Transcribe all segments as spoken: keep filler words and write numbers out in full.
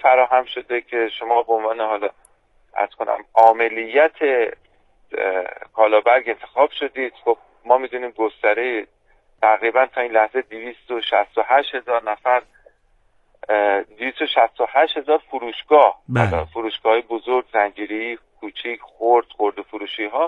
فراهم شده که شما به عنوان حالا از کنم عاملیت کالابرگ انتخاب شدید. خب ما میدونیم گستره تقریبا تا این لحظه دویست و شصت و هشت هزار نفر، دویست و شصت و هشت هزار فروشگاه، فروشگاه بزرگ، زنجیری، کوچیک، خرد، خرد فروشی ها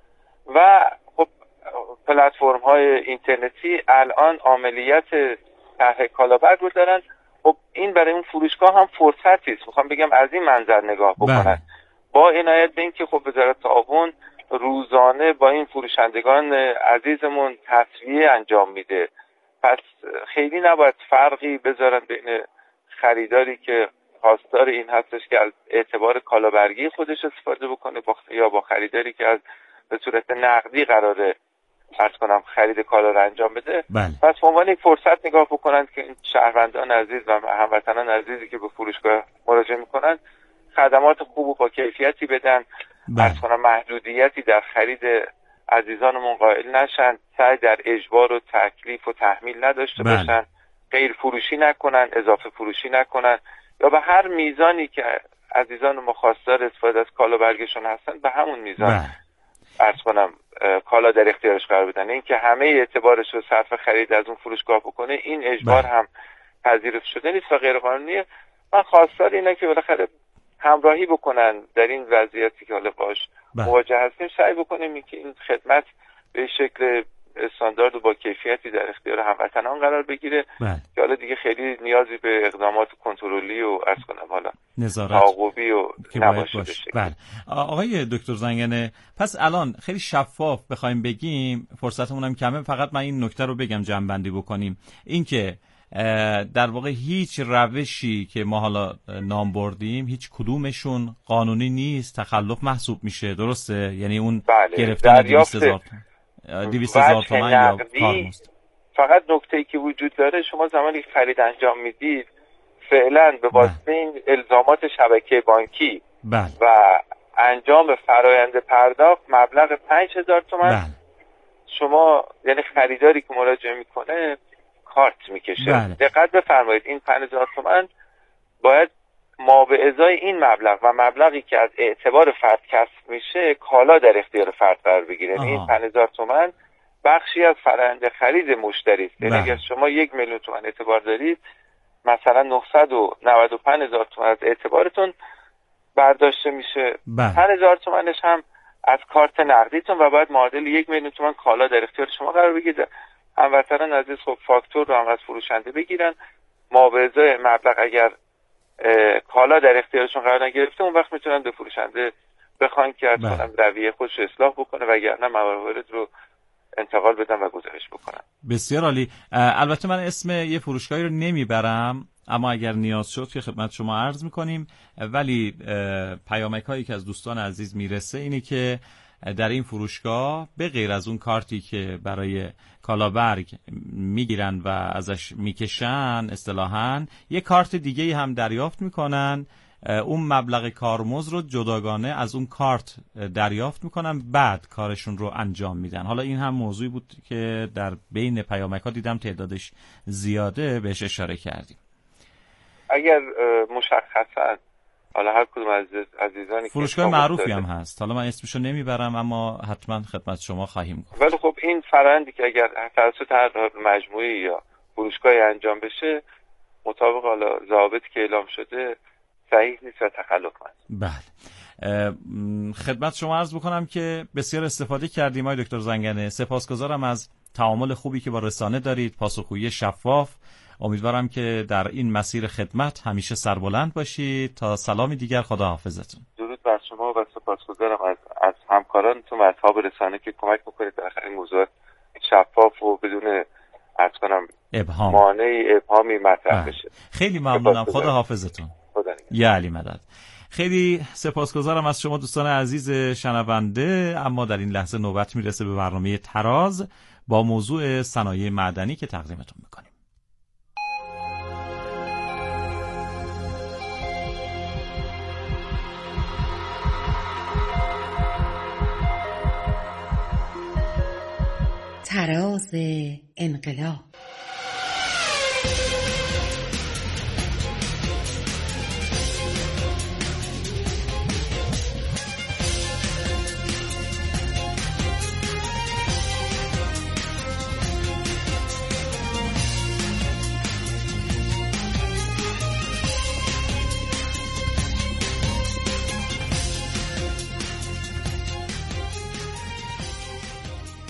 و خب پلتفرم های اینترنتی الان عملیات طرح کالابرگ رو دارن. خب این برای اون فروشگاه هم فرصتی است، میخوام بگم از این منظر نگاه بکنن، با عنایت به این که خب وزارت تعاون روزانه با این فروشندگان عزیزمون تسویه انجام میده، پس خیلی نباید فرقی بذارن بین خریداری که خواستار این هستش که از اعتبار کالابرگی خودش استفاده بکنه یا با خریداری که از به صورت نقدی قراره عرض کنم خرید کالا رو انجام بده. بله. پس به عنوان یک فرصت نگاه بکنن که این شهروندان عزیز و هموطنان عزیزی که به فروشگاه مراجعه میکنن خدمات خوب و با کیفیتی بدن، عرض کنم محدودیتی در خرید عزیزانمون قائل نشن، سعی در اجبار و تکلیف و تحمیل نداشته بله. باشن، غیر فروشی نکنن، اضافه فروشی نکنن یا به هر میزانی که عزیزان ما خواستار استفاده از کالابرگشون هستن به همون میزان بله. عرض کنم کالا در اختیارش قرار بدن. این که همه اعتبارش رو صرف خرید از اون فروشگاه بکنه این اجبار بله. هم پذیرفته شده نیست و غیر قانونیه. من خواستار اینه که بالاخره همراهی بکنن در این وضعیتی که حالا باش مواجه هستیم، سعی بکنیم این که این خدمت به شکل استاندارد و با کیفیتی در اختیار هموطنان قرار بگیره که حالا دیگه خیلی نیازی به اقدامات کنترلی و عرض کنم حالا نظارت تعاقبی و نباشه. بله. آقای دکتر زنگنه، پس الان خیلی شفاف بخوایم بگیم، فرصتمون هم کمه، فقط من این نکته رو بگم جمع‌بندی بکنیم، این که در واقع هیچ روشی که ما حالا نام بردیم هیچ کدومشون قانونی نیست، تخلف محسوب میشه، درسته؟ یعنی اون بله. گرفتن دویست هزار دویست هزار تومان یا کارمزد. فقط نکته‌ای که وجود داره شما زمانی که خرید انجام میدید فعلا به واسطه این الزامات شبکه بانکی بله. و انجام فرایند پرداخت مبلغ پنج هزار تومان بله. شما یعنی خریداری که مراجعه میکنه کارت میکشه. بله. دقت بفرمایید این پنج هزار تومان باید ما به ازای این مبلغ و مبلغی که از اعتبار فرد کسب میشه کالا در اختیار فرد قرار بگیره. یعنی این پنج هزار تومان بخشی از فرآیند خرید مشتری است. یعنی اگر شما یک میلیون تومان اعتبار دارید مثلا نهصد و نود و پنج هزار تومان از اعتبارتون برداشته میشه، پنج هزار تومانش هم از کارت نقدیتون و باید معادل یک میلیون تومان کالا در اختیار شما قرار بگیره. هموطنان عزیز خب فاکتور رو هم از فروشنده بگیرن، ما به ازای مبلغ اگر کالا در اختیارشون قرار نگرفته اون وقت میتونن به فروشنده بخوان که از کنم رویه خودش اصلاح بکنه وگرنه موارد رو انتقال بدن و گزارش بکنن. بسیار عالی. البته من اسم یه فروشگاهی رو نمیبرم، اما اگر نیاز شد که خدمت شما عرض میکنیم، ولی پیامک هایی که از دوستان عزیز میرسه اینه که در این فروشگاه به غیر از اون کارتی که برای کالابرگ میگیرن و ازش میکشن اصطلاحاً یه کارت دیگه هم دریافت میکنن، اون مبلغ کارمزد رو جداگانه از اون کارت دریافت میکنن، بعد کارشون رو انجام میدن. حالا این هم موضوعی بود که در بین پیامک ها دیدم تعدادش زیاده، بهش اشاره کردیم. اگر مشخصا حالا هر کدوم از عزیزانی فروشگاه معروفی هم هست، حالا من اسمشو نمیبرم اما حتما خدمت شما خواهیم گفت. ولی خب این فرآیندی که اگر توسط هر مجموعه یا فروشگاهی انجام بشه مطابق حالا ضوابطی که اعلام شده صحیح نیست و تخلف است. بله. خدمت شما عرض بکنم که بسیار استفاده کردیم آقای دکتر زنگنه. سپاسگزارم از تعامل خوبی که با رسانه دارید، پاسخگویی شفاف. امیدوارم که در این مسیر خدمت همیشه سربلند باشید. تا سلامی دیگر، خدا حافظتون. درود بر شما و سپاسگزارم از از همکارانتون و اصحاب رسانه که کمک میکنید در این موضوعات شفاف و بدون عرض کنم ابهام مانعی ابهامی مطرح بشه. خیلی ممنونم، خدا حافظتون. خدا یا علی مدد. خیلی سپاسگزارم از شما دوستان عزیز شنونده. اما در این لحظه نوبت میرسه به برنامه تراز با موضوع صنایع معدنی که تقدیمتون میکنیم. تراز انقلاب.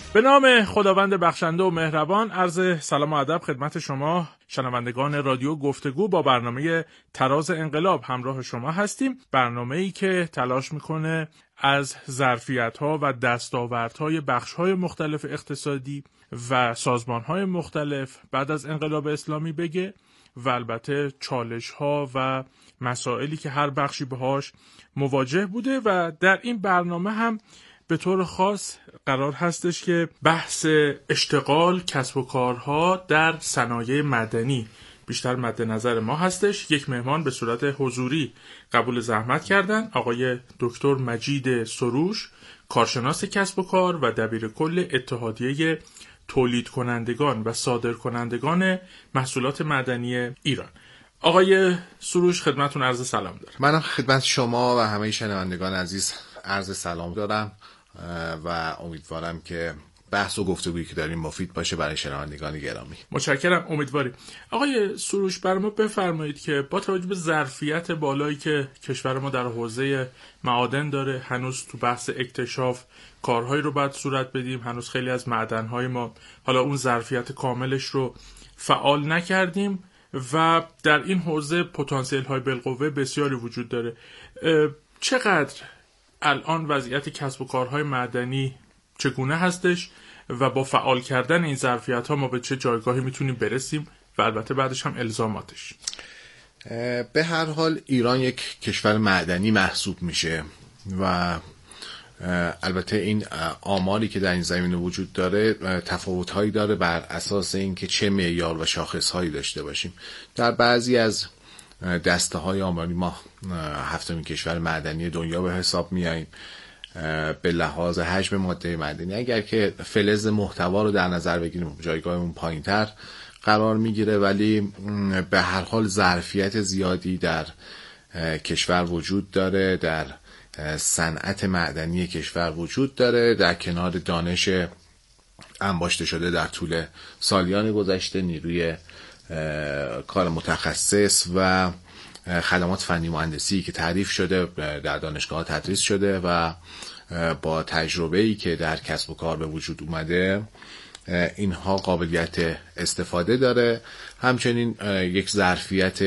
به نام خداوند بخشنده و مهربان، عرض سلام و ادب خدمت شما شنوندگان رادیو گفتگو. با برنامه تراز انقلاب همراه شما هستیم، برنامه‌ای که تلاش میکنه از ظرفیت‌ها و دستاوردهای بخش‌های مختلف اقتصادی و سازمان‌های مختلف بعد از انقلاب اسلامی بگه و البته چالش‌ها و مسائلی که هر بخشی باهاش مواجه بوده. و در این برنامه هم به طور خاص قرار هستش که بحث اشتغال کسب و کارها در صنایع مدنی بیشتر مد نظر ما هستش. یک مهمان به صورت حضوری قبول زحمت کردن، آقای دکتر مجید سروش، کارشناس کسب و کار و دبیر کل اتحادیه تولید کنندگان و صادر کنندگان محصولات مدنی ایران. آقای سروش خدمتون عرض سلام دارم. منم خدمت شما و همه شنوندگان عزیز عرض سلام دارم و امیدوارم که بحث و گفتگویی که داریم مفید باشه برای شنوندگان گرامی. متشکرم، امیدواریم. آقای سروش برای ما بفرمایید که با توجه به ظرفیت بالایی که کشور ما در حوزه معادن داره، هنوز تو بحث اکتشاف کارهایی رو باید صورت بدیم، هنوز خیلی از معدن‌های ما حالا اون ظرفیت کاملش رو فعال نکردیم و در این حوزه پتانسیل های بالقوه بسیاری وجود داره. چقدر الان وضعیت کسب و کارهای معدنی چگونه هستش و با فعال کردن این ظرفیت ها ما به چه جایگاهی میتونیم برسیم و البته بعدش هم الزاماتش؟ به هر حال ایران یک کشور معدنی محسوب میشه و البته این آماری که در این زمینه وجود داره تفاوت‌هایی داره بر اساس اینکه چه معیار و شاخص‌هایی داشته باشیم. در بعضی از دسته‌های آماری ما هفتمین کشور معدنی دنیا به حساب میاییم به لحاظ حجم ماده معدنی. اگر که فلز محتوا رو در نظر بگیریم جایگاهمون پایین‌تر قرار میگیره، ولی به هر حال ظرفیت زیادی در کشور وجود داره، در صنعت معدنی کشور وجود داره، در کنار دانش انباشته شده در طول سالیان گذشته، نیروی کار متخصص و خدمات فنی مهندسی که تعریف شده در دانشگاه تدریس شده و با تجربه‌ای که در کسب و کار به وجود اومده اینها قابلیت استفاده داره. همچنین یک ظرفیت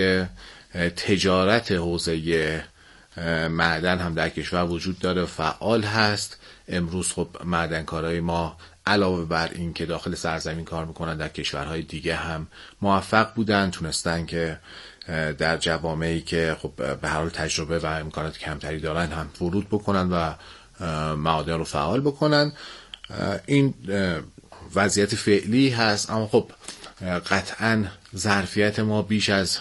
تجارت حوزه معدن هم در کشور وجود داره، فعال هست. امروز خب معدنکارای ما علاوه بر این که داخل سرزمین کار میکنن در کشورهای دیگه هم موفق بودن، تونستن که در جوامعی که خب به هر حال تجربه و امکانات کمتری دارن هم ورود بکنن و معادن رو فعال بکنن. این وضعیت فعلی هست، اما خب قطعا ظرفیت ما بیش از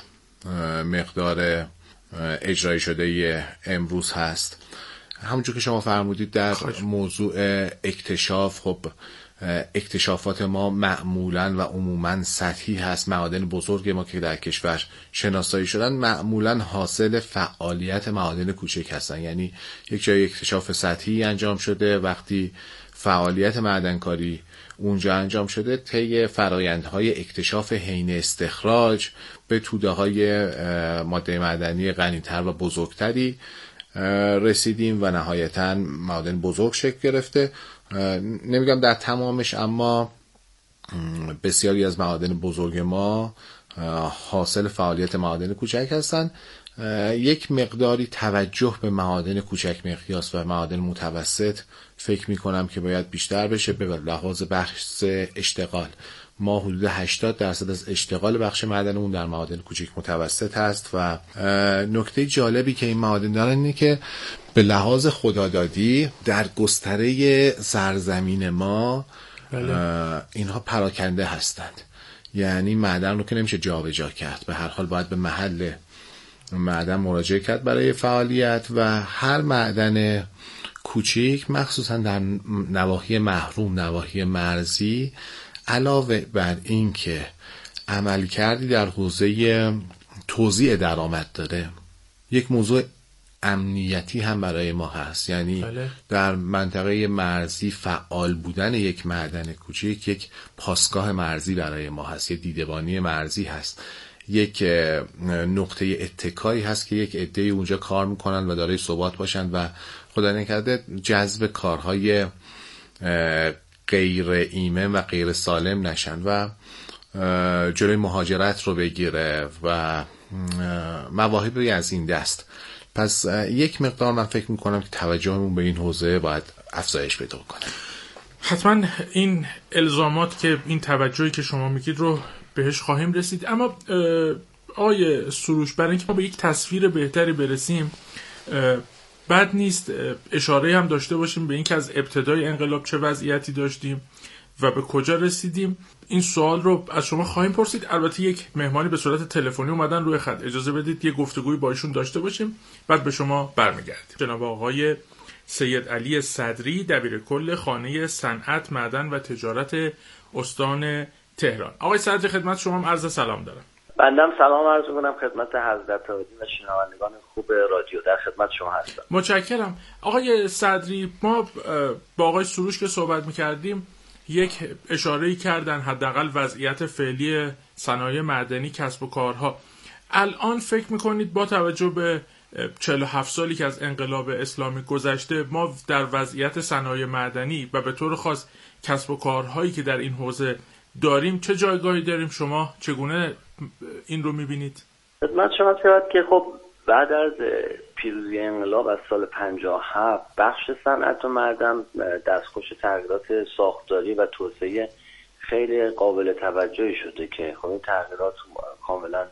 مقدار اجرایی شده امروز هست. همونجور که شما فرمودید در موضوع اکتشاف، خب اکتشافات ما معمولاً و عموماً سطحی هست. معادن بزرگ ما که در کشور شناسایی شدن معمولاً حاصل فعالیت معادن کوچک هستن، یعنی یک جای اکتشاف سطحی انجام شده، وقتی فعالیت معدنکاری اونجا انجام شده طی فرآیندهای اکتشاف حین استخراج به توده‌های ماده معدنی غنی‌تر و بزرگتری رسیدیم و نهایتاً معادن بزرگ شکل گرفته. نمیگم در تمامش، اما بسیاری از معادن بزرگ ما حاصل فعالیت معادن کوچک هستند. یک مقداری توجه به معادن کوچک مقیاس و معادن متوسط فکر می کنم که باید بیشتر بشه. به لحاظ بخش اشتغال ما حدود هشتاد درصد از اشتغال بخش معدنمون در معادن کوچک متوسط هست و نکته جالبی که این معادن دارن اینه که به لحاظ خدادادی در گستره سرزمین ما بله. اینها پراکنده هستند، یعنی معدن رو که نمیشه جابجا کرد، به هر حال باید به محل معدن مراجعه کرد برای فعالیت و هر معدن کوچیک مخصوصا در نواحی محروم، نواحی مرزی، علاوه بر این که عمل کردی در حوزه توزیع درآمد داره، یک موضوع امنیتی هم برای ما هست. یعنی بله. در منطقه مرزی فعال بودن یک معدن کوچیک یک پاسگاه مرزی برای ما هست، یک دیدبانی مرزی هست، یک نقطه اتکایی هست که یک عده اونجا کار میکنن و دارای ثبات باشن و خدا نکرده جذب کارهای غیر ایمن و غیر سالم نشن و جلوی مهاجرت رو بگیره و مواهبی از این دست. پس یک مقدار من فکر میکنم که توجهمون به این حوزه باید افزایش پیدا کنه. حتما این الزامات که این توجهی که شما میگید رو بهش خواهیم رسید. اما آقای سروش، برای اینکه ما به یک تصویر بهتری برسیم بد نیست اشاره هم داشته باشیم به اینکه از ابتدای انقلاب چه وضعیتی داشتیم و به کجا رسیدیم. این سوال رو از شما خواهیم پرسید. البته یک مهمانی به صورت تلفنی اومدن روی خط، اجازه بدید یه گفتگوی با ایشون داشته باشیم بعد به شما برمیگردیم. جناب آقای سید علی صدری، دبیرکل خانه صنعت، معدن و تجارت استان تهران. آقای صدری، خدمت شما هم عرض سلام دارم. بندم سلام عرض می‌کنم خدمت حضرت عالی و شنوندگان خوب رادیو، در خدمت شما هستم. متشکرم. آقای صدری، ما با آقای سروش که صحبت می‌کردیم یک اشاره‌ای کردن حداقل وضعیت فعلی صنایع معدنی، کسب و کارها. الان فکر می‌کنید با توجه به چهل و هفت سالی که از انقلاب اسلامی گذشته ما در وضعیت صنایع معدنی و به طور خاص کسب و کارهایی که در این حوزه داریم چه جایگاهی داریم؟ شما چگونه این رو می‌بینید؟ خدمت شما شود که خب بعد از پیروزی انقلاب از سال پنجاه و هفت بخش صنعت و معدن دستخوش تغییرات ساختاری و توسعه خیلی قابل توجهی شده که خب این تغییرات کاملا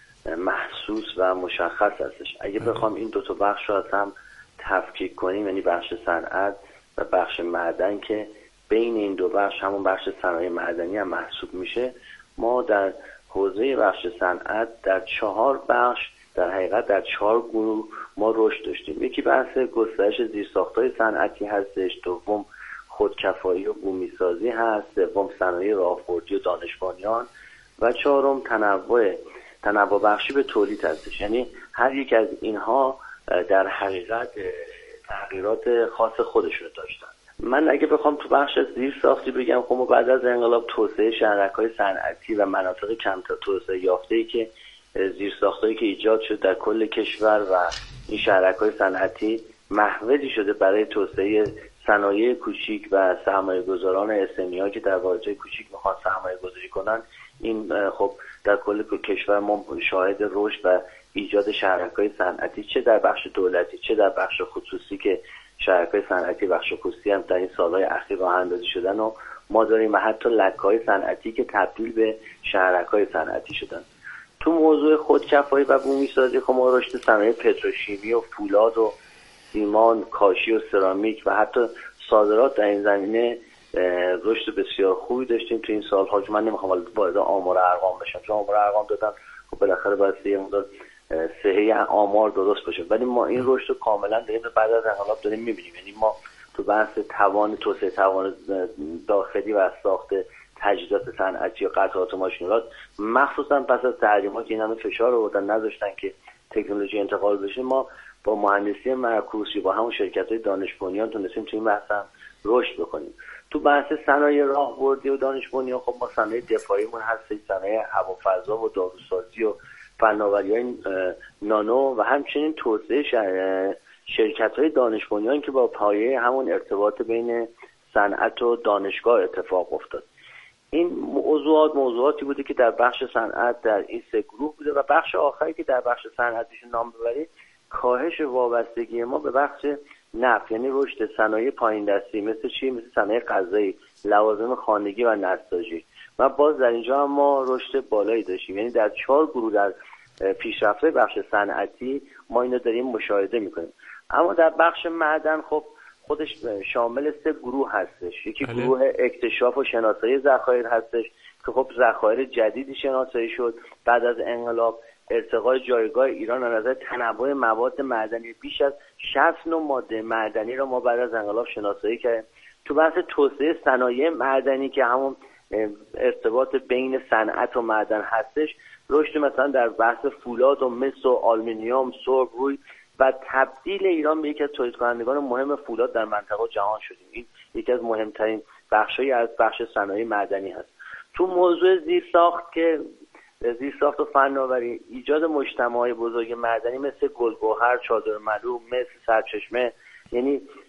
محسوس و مشخص هستش. اگه بخوام این دو تا بخش رو از هم تفکیک کنیم، یعنی بخش صنعت و بخش معدن که بین این دو بخش همون بخش صنایع معدنی هم محسوب میشه، ما در حوزه بخش صنعت در چهار بخش در حقیقت در چهار گروه ما رشد داشتیم. یکی بحث گسترش زیرساخت‌های صنعتی هستش، دوم خودکفایی و بومیسازی هست، سوم صنایع راهبردی و دانش بنیان و چهارم تنوع تنوع بخشی به تولید هستش. یعنی هر یک از اینها در حقیقت تغییرات خاص خودشون داشتن. من اگه بخوام تو بخش زیرساختی بگم، خب بعد از انقلاب توسعه شهرک‌های صنعتی و مناطق کمتر توسعه یافته‌ای که زیرساختایی که ایجاد شد در کل کشور و این شهرک‌های صنعتی محوری شده برای توسعه صنایع کوچیک و سرمایه‌گذاران اس‌ام‌ای که در واحدهای کوچیک میخوان سرمایه‌گذاری کنن. این خب در کل کشور ما شاهد رشد و ایجاد شهرک‌های صنعتی چه در بخش دولتی چه در بخش خصوصی که شهرک‌های صنعتی بخش خصوصی هم در این سال‌های اخیر راه اندازی شدن و ما داریم و حتی لکه‌های صنعتی که تبدیل به شهرک‌های صنعتی شدن. تو موضوع خودکفایی و بومی‌سازی خب ما رشد صنایع پتروشیمی و فولاد و سیمان، کاشی و سرامیک و حتی صادرات در این زمینه رشد بسیار خوبی داشتیم تو این سال‌ها که من نمیخوام وارد آمار ارقام بشم، چون آمار ارقام دادن خب بالاخره باید یه مقدار صحیح آمار درست باشه، ولی ما این رشد رو کاملا داریم بعد از انقلاب داریم می‌بینیم. یعنی ما تو بحث توان توسعه توان داخلی و ساخت تجهیزات صنعتی و قطعات و ماشین‌آلات، مخصوصا پس از تحریم‌ها که این همه فشار آوردن نذاشتن که تکنولوژی انتقال بشه، ما با مهندسی معکوسی با همون شرکت‌های دانش بنیان تونستیم تو این بحث هم رشد بکنیم. تو بحث صنایع راهبردی و دانش بنیان خب ما صنایع دفاعیمون هست، صنایع هوافضا و داروسازی و فناوری‌های نانو و همچنین توسعه شرکت‌های دانش بنیان که با پایه همون ارتباط بین صنعت و دانشگاه اتفاق افتاد. این موضوعات موضوعاتی بوده که در بخش صنعت در این سه گروه بوده و بخش آخری که در بخش صنعتیش نام ببرید کاهش وابستگی ما به بخش نفت، یعنی رشد صنایع پایین دستی مثل چی؟ مثل صنایع غذایی، لوازم خانگی و نساجی و باز در اینجا هم ما رشد بالایی داشتیم. یعنی در چهار گروه در پیشرفته بخش صنعتی ما اینو داریم مشاهده میکنیم. اما در بخش معدن خب خودش شامل سه گروه هستش. یکی بله. گروه اکتشاف و شناسایی ذخایر هستش که خب ذخایر جدیدی شناسایی شد بعد از انقلاب. ارتقای جایگاه ایران از نظر تنوع مواد معدنی، بیش از شصت نوع ماده معدنی را ما بعد از انقلاب شناسایی کردیم. تو بحث توسعه صنایع معدنی که همون ارتباط بین صنعت و معدن هستش، رشد مثلا در بحث فولاد و مس و آلومینیوم، سرب روی و تبدیل ایران به یکی از تولید کنندگان مهم فولاد در منطقه جهان شدیم. این یکی از مهمترین بخشایی از بخش صنایع معدنی هست. تو موضوع زیرساخت که زیرساخت و فناوری، ایجاد مجتمع‌های بزرگ معدنی مثل گلگوهر، چادرملو، مثل سرچشمه، یعنی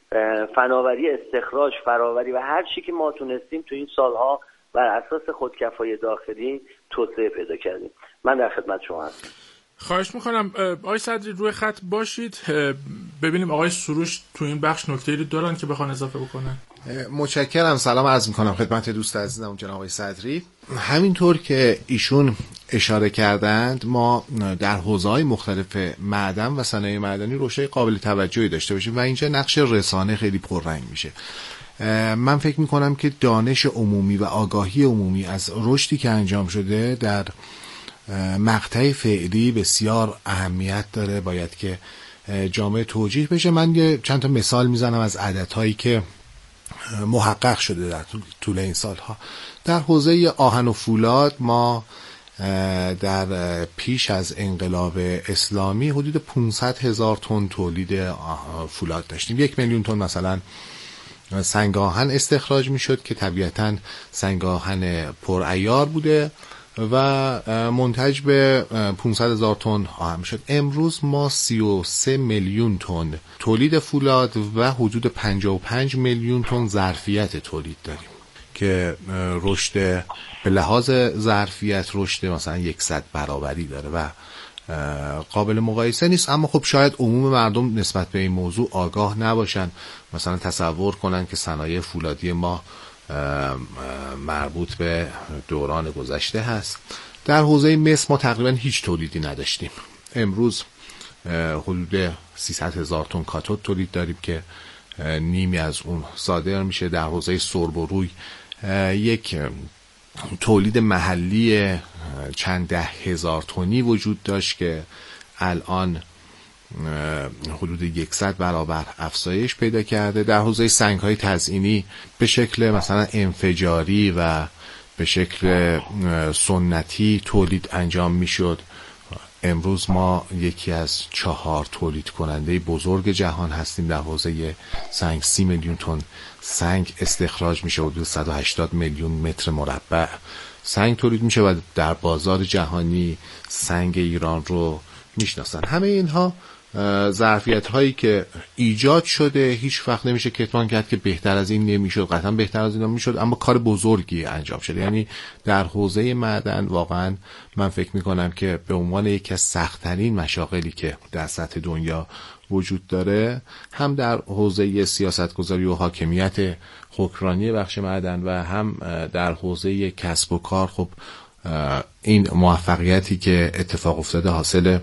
فناوری، استخراج، فراوری و هر چی که ما تونستیم تو این سالها بر اساس خودکفایی داخلی توسعه پیدا کردیم. من در خدمت شما هستم. خواهش میکنم آقای صدری روی خط باشید، ببینیم آقای سروش تو این بخش نکته‌ای رو دارن که بخوان اضافه بکنن. متشکرم. سلام عرض میکنم خدمت دوست عزیزم جناب آقای صدری. همینطور که ایشون اشاره کردند، ما در حوزه‌های مختلف معدن و صنایع معدنی رشد قابل توجهی داشته باشیم و اینجا نقش رسانه خیلی پررنگ میشه. من فکر میکنم که دانش عمومی و آگاهی عمومی از رشدی که انجام شده در مقطع فعلی بسیار اهمیت داره، باید که جامعه توجیه بشه. من یه چند تا مثال میزنم از عددهایی که محقق شده در طول این سالها. در حوزه آهن و فولاد ما در پیش از انقلاب اسلامی حدود پانصد هزار تن تولید فولاد داشتیم. یک میلیون تن مثلا سنگ آهن استخراج میشد که طبیعتاً سنگ آهن پرعیار بوده و منتج به پانصد هزار تن آهن شد. امروز ما سی و سه میلیون تن تولید فولاد و حدود پنجاه و پنج میلیون تن ظرفیت تولید داریم که رشد به لحاظ ظرفیت رشد مثلا صد برابری داره و قابل مقایسه نیست. اما خب شاید عموم مردم نسبت به این موضوع آگاه نباشن، مثلا تصور کنن که صنایع فولادی ما مربوط به دوران گذشته هست. در حوزه مس ما تقریبا هیچ تولیدی نداشتیم. امروز حدود سیصد هزار تن کاتود تولید داریم که نیمی از اون صادر میشه. در حوزه سرب و روی یک تولید محلی چند ده هزار تنی وجود داشت که الان حدود صد برابر افزایش پیدا کرده. در حوزه سنگ‌های تزئینی به شکل مثلا انفجاری و به شکل سنتی تولید انجام میشد. امروز ما یکی از چهار تولید کننده بزرگ جهان هستیم. در حوزه سنگ سی میلیون تن سنگ استخراج میشه، حدود صد و هشتاد میلیون متر مربع سنگ تولید میشه و در بازار جهانی سنگ ایران رو میشناسن. همه اینها ظرفیت هایی که ایجاد شده، هیچ وقت نمیشه کتمان کرد که بهتر از این نمیشد، قطعا بهتر از این نمیشد، اما کار بزرگی انجام شده. یعنی در حوزه معدن واقعا من فکر میکنم که به عنوان یکی از سخت‌ترین مشاغلی که در سطح دنیا وجود داره، هم در حوزه سیاستگذاری و حاکمیت حکمرانی بخش معدن و هم در حوزه کسب و کار، خب این موفقیتی که اتفاق افتاده حاصل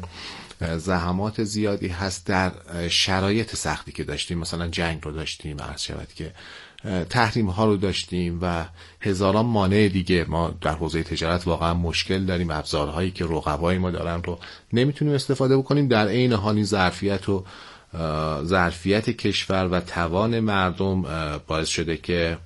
زحمات زیادی هست در شرایط سختی که داشتیم. مثلا جنگ رو داشتیم، عرض شود که تحریم ها رو داشتیم و هزاران مانع دیگه. ما در حوزه تجارت واقعا مشکل داریم، ابزارهایی که رقبای ما دارن رو نمیتونیم استفاده بکنیم. در عین حال ظرفیت و ظرفیت کشور و توان مردم باعث شده که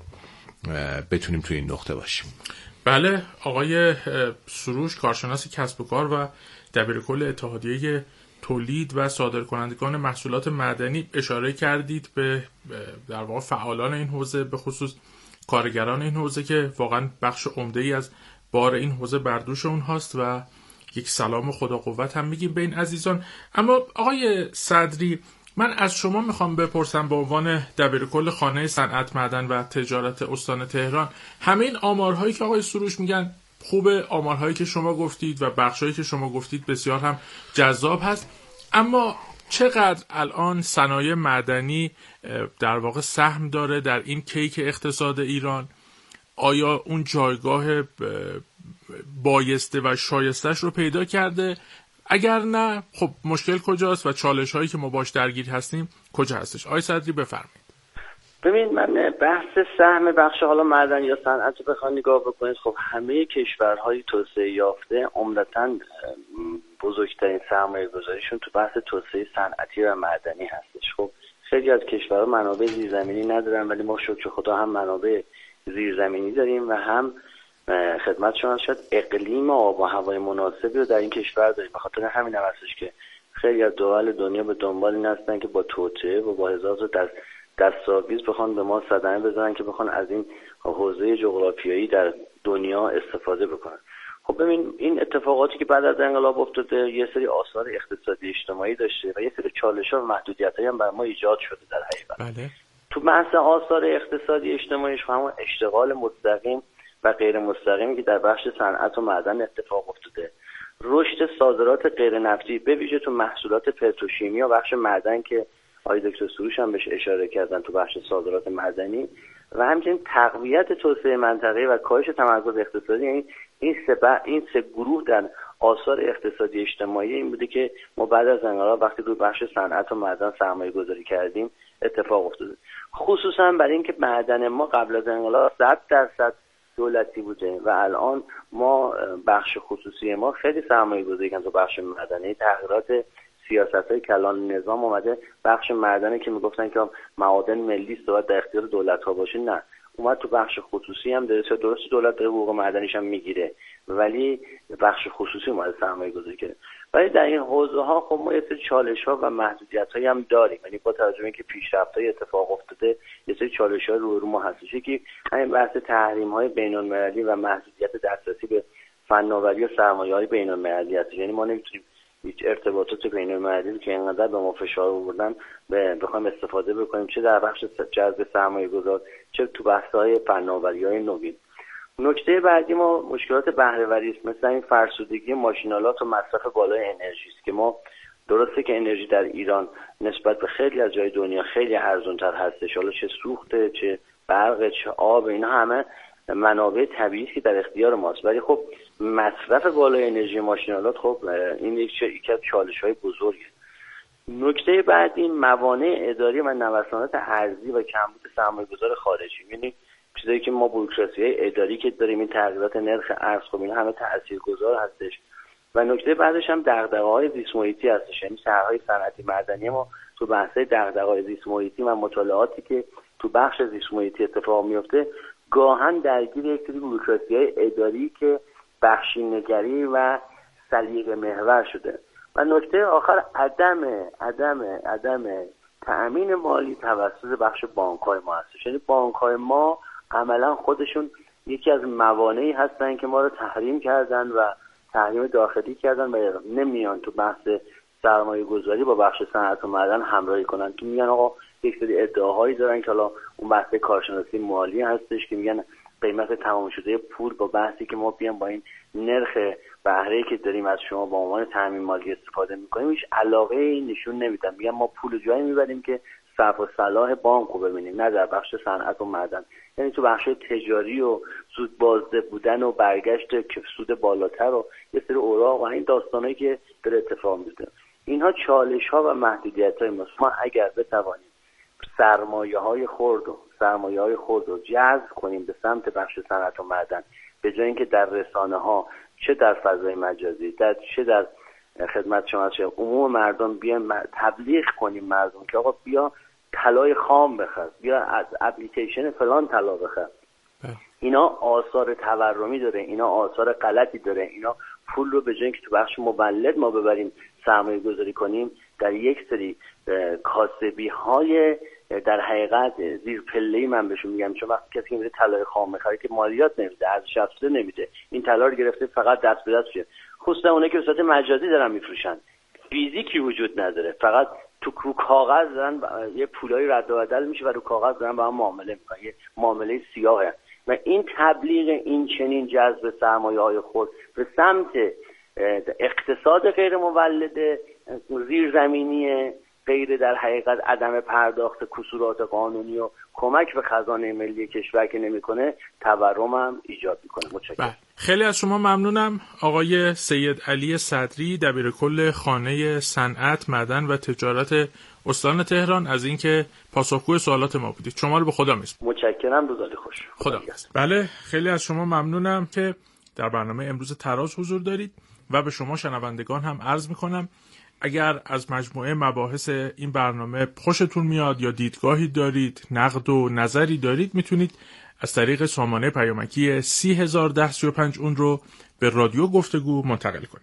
بتونیم توی این نقطه باشیم. بله، آقای سروش، کارشناس کسب و کار و دبیرکل اتحادیه تولید و صادرکنندگان محصولات معدنی، اشاره کردید به در واقع فعالان این حوزه، به خصوص کارگران این حوزه که واقعا بخش عمده‌ای از بار این حوزه بر دوش اونهاست و یک سلام و خدا قوت هم میگیم به این عزیزان. اما آقای صدری، من از شما میخوام بپرسم به عنوان دبیرکل خانه صنعت معدن و تجارت استان تهران، همه این آمارهایی که آقای سروش میگن خوبه، آمارهایی که شما گفتید و بخشایی که شما گفتید بسیار هم جذاب هست، اما چقدر الان صنایع معدنی در واقع سهم داره در این کیک اقتصاد ایران؟ آیا اون جایگاه بایسته و شایستش رو پیدا کرده؟ اگر نه، خب مشکل کجاست و چالش هایی که ما باش درگیر هستیم کجا هستش؟ آقای صدری بفرمایید. ببین، من بحث سهم بخش حالا معدن یا صنعت رو بخوام نگاه بکنید، خب همه کشورهای توسعه یافته عمدتاً بزرگترین سرمایه گذاریشون تو بحث توسعه صنعتی و معدنی هستش. خب خیلی از کشورها منابع زیرزمینی ندارن، ولی ما شکر خدا هم منابع زیرزمینی داریم و هم خدمت شما شد اقلیم و آب و هوای مناسبی رو در این کشور داریم. به خاطر همین هم هستش که خیلی از دول دنیا به دنبال این هستن که با توطئه و با هزار تا دست دستاویز بخوان به ما صدمه بزنن که بخوان از این حوزه جغرافیایی در دنیا استفاده بکنن. خب ببین، این اتفاقاتی که بعد از انقلاب افتاده یه سری آثار اقتصادی اجتماعی داشته و یه سری چالش‌ها و محدودیت‌هایی هم بر ما ایجاد شده در حقیقت. بله. تو بحث آثار اقتصادی اجتماعیش همون اشتغال مستقیم و غیر مستقیمی که در بخش صنعت و معدن اتفاق افتاده، رشد صادرات غیر نفتی به ویژه تو محصولات پتروشیمی و بخش معدن که آقای دکتر سروش هم بهش اشاره کردن تو بخش صادرات معدنی، و همچنین تقویت توسعه منطقه‌ای و کاهش تمرکز اقتصادی. یعنی این سه این سه گروه در آثار اقتصادی اجتماعی این بوده که ما بعد از انقلاب وقتی روی بخش صنعت و معدن سرمایه گذاری کردیم اتفاق افتاده. خصوصا برای اینکه معدن ما قبل از انقلاب صد درصد دولتی بوده و الان ما بخش خصوصی ما خیلی سرمایه گذاری کردن تو بخش معدنی. تغییرات سیاست‌های کلان نظام اومده بخش معدنی که میگفتن که معادن ملی است و در اختیار دولت‌ها باشه، نه اومد تو بخش خصوصی هم درست درست دولت داره حقوق معدنیش هم میگیره ولی بخش خصوصی اومده سرمایه گذاری کرده. ولی در این حوزه ها خب ما یه سری چالش‌ها و محدودیت‌هایی هم داریم. یعنی با توجه به اینکه پیشرفت‌های اتفاق افتاده یه سری چالش‌ها رو رو ما هستش که همین بحث تحریم‌های بین‌المللی و محدودیت دسترسی به فناوری و سرمایه‌های بین‌المللی هست. یعنی ما نمی‌تونیم هیچ ارتباطات بین‌المللی که اینقدر به ما فشار آوردن بخوایم استفاده بکنیم، چه در بخش جذب سرمایه‌گذار چه تو بحث‌های فناوری‌های نوین. نکته بعدی ما مشکلات بهره‌وری است، مثل این فرسودگی ماشین‌آلات و مصرف بالای انرژی است که ما درسته که انرژی در ایران نسبت به خیلی از جای دنیا خیلی ارزان‌تر هستش، حالا چه سوخته چه برق چه آب، اینا همه منابع طبیعی که در اختیار ماست، ولی خب مصرف بالای انرژی ماشین‌آلات خب این یکی از چالش‌های بزرگه. نکته بعدی موانع اداری و نوسانات ارزی و کمبود سرمایه‌گذار خارجی، یعنی چیزایی که ما بوروکراسی‌های اداری که داریم، این تغییرات نرخ ارز خب این همه تاثیرگذار هستش. و نکته بعدش هم دغدغه‌های زیست محیطی هستش، یعنی شهرهای صنعتی معدنی ما تو بحث‌های دغدغه‌های زیست محیطی و مطالعاتی که تو بخش زیست محیطی اتفاق میفته گاهن درگیر یک سری بوروکراسی‌های اداری که بخشینگری و سلیقه محور شده. و نکته آخر عدم عدم عدم تأمین مالی توسط بخش بانک‌های ما هستش. یعنی بانک‌های ما عملا خودشون یکی از موانعی هستن که ما رو تحریم کردن و تحریم داخلی کردن و نمیان تو بحث سرمایه گذاری با بخش صنعت و معدن همراهی کنن، که میگن آقا یک سری ادعاهایی دارن که حالا اون بحث کارشناسی مالی هستش که میگن قیمت تمام شده پول با بحثی که ما بیان با این نرخ بهره‌ای که داریم از شما با عنوان تامین مالی استفاده میکنیم هیچ علاقه نشون نمیدن، میگن ما پول جایی میبریم که صرف و صلاح بانک رو ببینیم، نه در بخش صنعت و معدن. یعنی تو بخش تجاری و سود بازده بودن و برگشت که سود بالاتر و یه سری اوراق و این داستانایی که داره اتفاق میفته، اینها چالش‌ها و محدودیت‌های ماست. ما اگر بتوانیم سرمایه‌های خرد و سرمایه‌های خرد رو جذب کنیم به سمت بخش صنعت و معدن، به جای اینکه در رسانه‌ها چه در فضای مجازی در چه در خدمت شما چه عموم مردم بیان تبلیغ کنیم مردم که آقا بیا طلای خام بخر، بیا از اپلیکیشن فلان طلا بخر، اینا آثار تورمی داره، اینا آثار غلطی داره، اینا پول رو به جای اینکه تو بخش مولد ما ببریم سرمایه گذاری کنیم در یک سری کاسبی های در حقیقت زیر پله‌ای من بهشون میگم، چون وقتی کسی میره طلای خام بخره که مالیات نمیده، ارزش افزوده نمیده، این طلا رو گرفته فقط دست به دست شه، خصوصا اونایی که به صورت مجازی دارن میفروشن، فیزیکی وجود نداره، فقط تو رو کاغذ دارن یه پولای رد و بدل میشه و رو کاغذ دارن با هم معامله میکنن، یه معامله سیاهه. و این تبلیغ این چنین جذب سرمایه‌های خود به سمت اقتصاد غیر مولد زیرزمینی غیر در حقیقت عدم پرداخت کسورات قانونی و کمک به خزانه ملی کشور که نمیکنه تورم هم ایجاد میکنه. متشکرم. خیلی از شما ممنونم آقای سید علی صدری، دبیرکل خانه صنعت، معدن و تجارت استان تهران، از اینکه پاسخگوی سوالات ما بودید. شما رو به خدا میسپارم. متشکرم، روزتون خوش. خدا حافظ. بله، خیلی از شما ممنونم که در برنامه امروز تراز حضور دارید و به شما شنوندگان هم عرض میکنم اگر از مجموعه مباحث این برنامه خوشتون میاد یا دیدگاهی دارید، نقد و نظری دارید، میتونید از طریق سامانه پیامکی سی هزار ده سی و پنج اون رو به رادیو گفتگو منتقل کنید.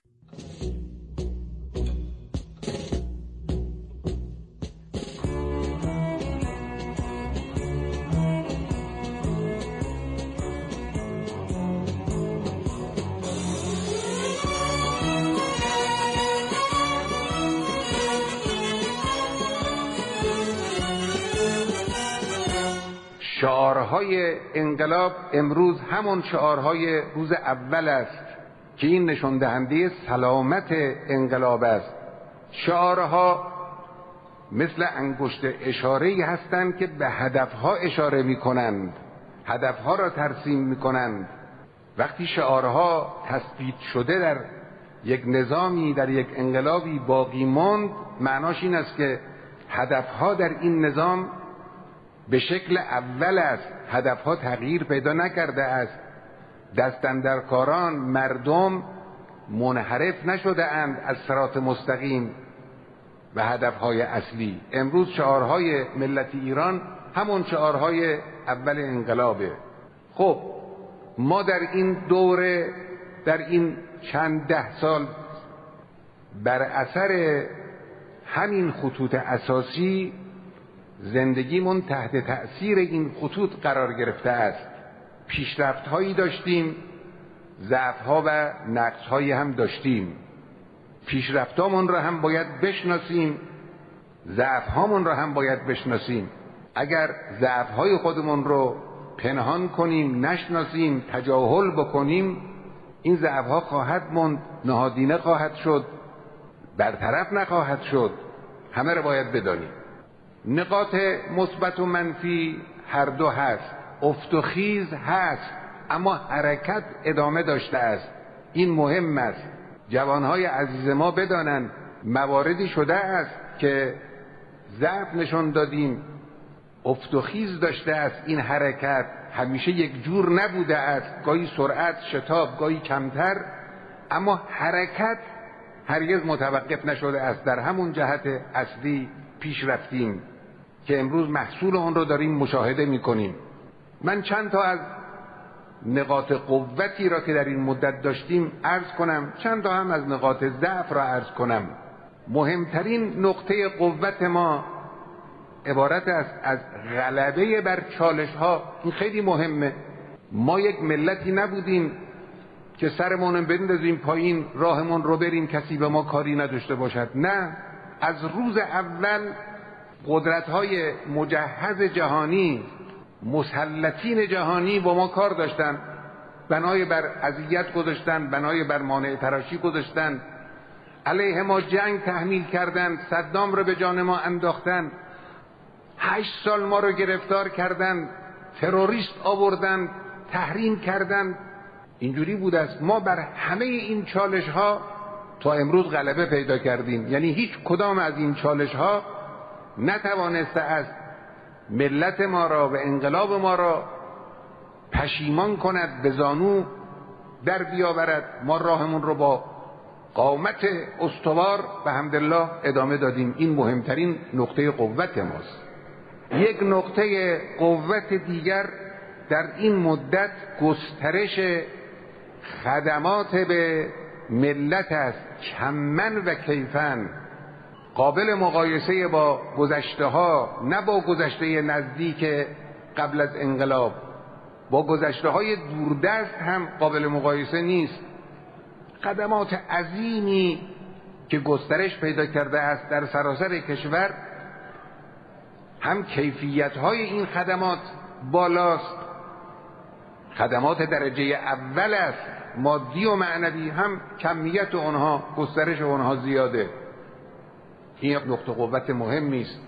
شعارهای انقلاب امروز همون شعارهای روز اول است که این نشان دهنده سلامت انقلاب است. شعارها مثل انگشت اشاره‌ای هستند که به هدفها اشاره می‌کنند، هدفها را ترسیم می‌کنند. وقتی شعارها تثبیت شده در یک نظامی، در یک انقلابی باقی ماند، معناش این است که هدفها در این نظام به شکل اول است، هدفها تغییر پیدا نکرده است. دستاندرکاران، مردم منحرف نشده اند از صراط مستقیم به هدفهای اصلی. امروز شعارهای ملت ایران همون شعارهای اول انقلابه. خب ما در این دوره، در این چند ده سال، بر اثر همین خطوط اساسی زندگیمون تحت تأثیر این خطوط قرار گرفته است. پیشرفت‌هایی داشتیم، ضعف‌ها و نقص‌هایی هم داشتیم. پیشرفتامون را هم باید بشناسیم، ضعف‌هامون را هم باید بشناسیم. اگر ضعف‌های خودمون رو پنهان کنیم، نشناسیم، تجاهل بکنیم، این ضعف‌ها خواهد ماند، نهادینه خواهد شد، برطرف نخواهد شد. همه را باید بدانیم. نقاط مثبت و منفی هر دو هست، افت و خیز هست، اما حرکت ادامه داشته است. این مهم است. جوانهای عزیز ما بدانند مواردی شده است که ضعف نشان دادیم، افت و خیز داشته است. این حرکت همیشه یک جور نبوده است، گاهی سرعت، شتاب، گاهی کمتر، اما حرکت هرگز متوقف نشده است. در همون جهت اصلی پیش رفتیم که امروز محصول آن رو داریم مشاهده می‌کنیم. من چند تا از نقاط قوتی را که در این مدت داشتیم عرض کنم، چند تا هم از نقاط ضعف را عرض کنم. مهمترین نقطه قوت ما عبارت است از غلبه بر چالش ها. این خیلی مهمه. ما یک ملتی نبودیم که سرمون بندازیم پایین، راهمون رو بریم، کسی به ما کاری نداشته باشد. نه، از روز اول قدرت‌های مجهز جهانی، مسلطین جهانی با ما کار داشتن، بنای بر اذیت گذاشتن، بنای بر مانع تراشی گذاشتن، علیه ما جنگ تحمیل کردند، صدام رو به جان ما انداختن، هشت سال ما رو گرفتار کردند، تروریست آوردند، تحریم کردند. اینجوری بود است. ما بر همه این چالش ها تا امروز غلبه پیدا کردیم. یعنی هیچ کدام از این چالش ها نتوانسته است ملت ما را و انقلاب ما را پشیمان کند، به زانو در بیاورد. ما راهمون رو با قامت استوار به حمدالله ادامه دادیم. این مهمترین نقطه قوت ماست. یک نقطه قوت دیگر در این مدت گسترش خدمات به ملت است، کمن و کیفن، قابل مقایسه با گذشته ها، نه با گذشته نزدیک قبل از انقلاب، با گذشته های دوردست هم قابل مقایسه نیست. خدمات عظیمی که گسترش پیدا کرده است در سراسر کشور، هم کیفیت های این خدمات بالاست، خدمات درجه اول است، مادی و معنوی، هم کمیت اونها، گسترش اونها زیاده. این نقطه قوت مهمی است.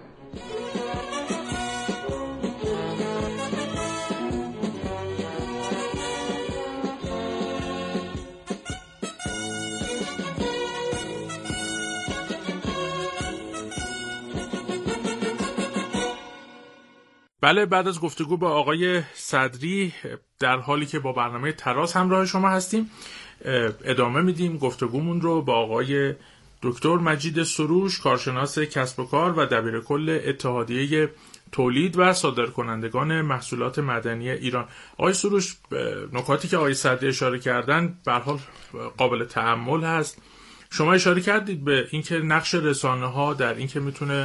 بله، بعد از گفتگو با آقای صدری، در حالی که با برنامه تراز همراه شما هستیم، ادامه میدیم گفتگومون رو با آقای دکتر مجید سروش، کارشناس کسب و کار و دبیرکل اتحادیه تولید و صادرکنندگان محصولات معدنی ایران. آقای سروش، نکاتی که آقای صدری اشاره کردن به هر حال قابل تأمل هست. شما اشاره کردید به اینکه نقش رسانه‌ها در اینکه میتونه